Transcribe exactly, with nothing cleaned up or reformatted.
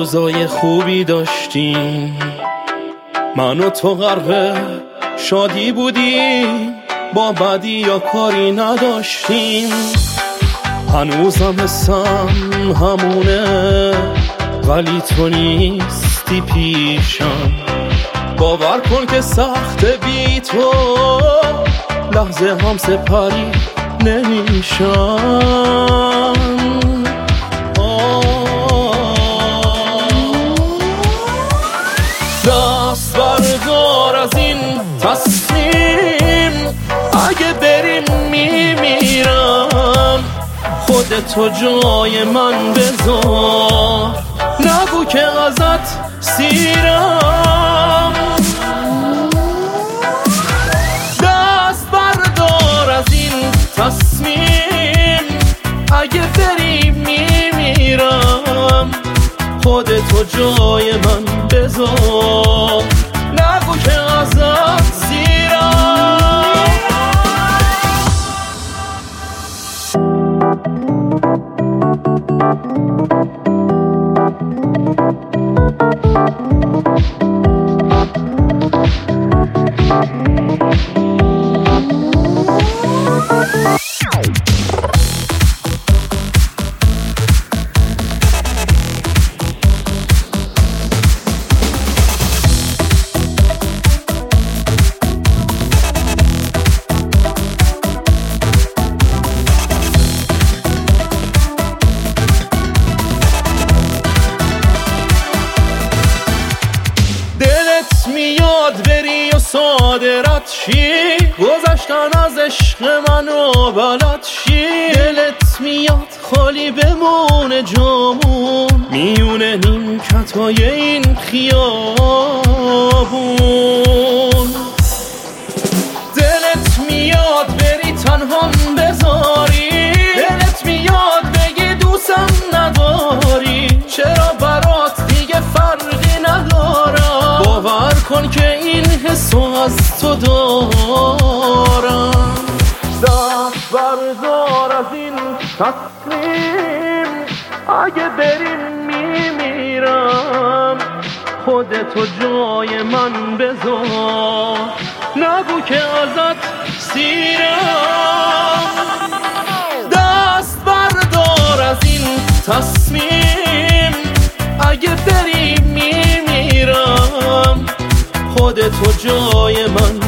روزای خوبی داشتیم، من و تو غرق شادی بودیم، با بدی یا کاری نداشتیم. هنوزم حسم همونه ولی تو نیستی پیشم. باور کن که سخت بی تو لحظه هم سپری نمیشم. دست بردار از این تصمیم، اگه بریم میمیرم. خودتو جای من بذار، نگو که ازت سیرم. دست بردار از این تصمیم، اگه بریم میمیرم. خودتو جای من بذار، نگو که ازت سیرم. میاد بری و صادرت شی، گذشتن از عشق من و بلد شی. دلت میاد خالی بمونه جامون، میونه نیمکتای این خیابون. دلت میاد بری تنهام بذاری، دلت میاد بگی دوستم نداری. چرا برات دیگه فرقی ندارم، باور کن که این حسو از تو دارم. دست بردار از این تصمیم، اگه بریم میمیرم. خودتو جای من بذار، نگو که ازت سیرم. دست بردار از این تصمیم، اگه بریم میمیرم. خودتو جای من